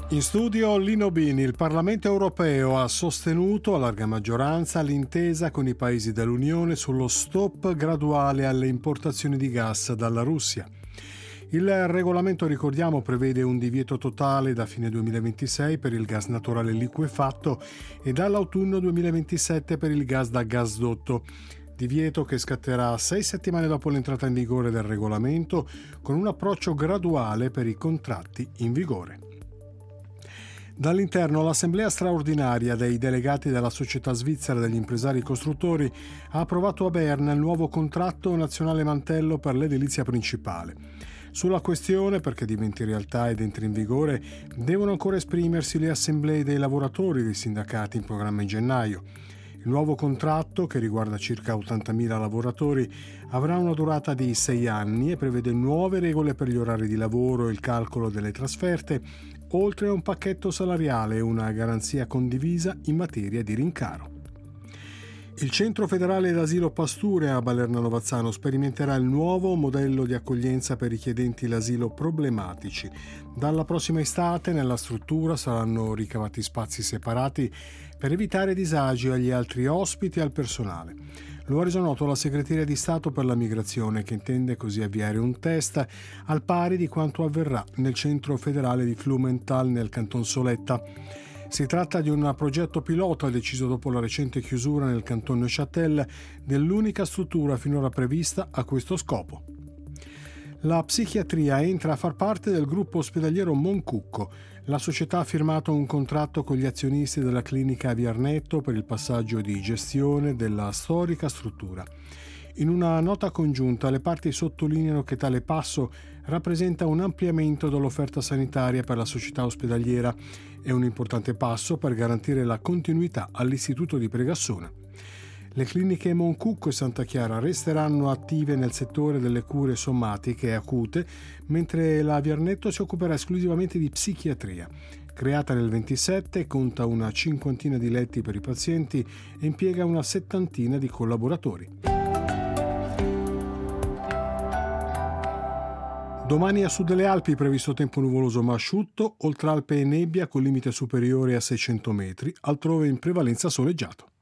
In studio Lino Bini. Il Parlamento europeo ha sostenuto a larga maggioranza l'intesa con i paesi dell'Unione sullo stop graduale alle importazioni di gas dalla Russia. Il regolamento, ricordiamo, prevede un divieto totale da fine 2026 per il gas naturale liquefatto e dall'autunno 2027 per il gas da gasdotto. Divieto che scatterà 6 settimane dopo l'entrata in vigore del regolamento, con un approccio graduale per i contratti in vigore. Dall'interno, l'assemblea straordinaria dei delegati della Società Svizzera degli Impresari Costruttori ha approvato a Berna il nuovo contratto nazionale mantello per l'edilizia principale. Sulla questione, perché diventi realtà ed entri in vigore, devono ancora esprimersi le assemblee dei lavoratori dei sindacati in programma in gennaio. Il nuovo contratto, che riguarda circa 80.000 lavoratori, avrà una durata di 6 anni e prevede nuove regole per gli orari di lavoro e il calcolo delle trasferte, oltre a un pacchetto salariale e una garanzia condivisa in materia di rincaro. Il Centro Federale d'Asilo Pasture a Balerna Novazzano sperimenterà il nuovo modello di accoglienza per richiedenti l'asilo problematici. Dalla prossima estate nella struttura saranno ricavati spazi separati per evitare disagi agli altri ospiti e al personale. Lo ha reso noto la Segreteria di Stato per la Migrazione, che intende così avviare un test al pari di quanto avverrà nel Centro Federale di Flumenthal nel Canton Soletta. Si tratta di un progetto pilota deciso dopo la recente chiusura nel Canton Neuchâtel dell'unica struttura finora prevista a questo scopo. La psichiatria entra a far parte del gruppo ospedaliero Moncucco. La società ha firmato un contratto con gli azionisti della clinica Aviarnetto per il passaggio di gestione della storica struttura. In una nota congiunta le parti sottolineano che tale passo rappresenta un ampliamento dell'offerta sanitaria per la società ospedaliera e un importante passo per garantire la continuità all'Istituto di Pregassona. Le cliniche Moncucco e Santa Chiara resteranno attive nel settore delle cure somatiche e acute, mentre la Aviarnetto si occuperà esclusivamente di psichiatria. Creata nel 27, conta una 50 di letti per i pazienti e impiega una 70 di collaboratori. Domani a sud delle Alpi previsto tempo nuvoloso ma asciutto, oltre Alpe e nebbia con limite superiore a 600 metri, altrove in prevalenza soleggiato.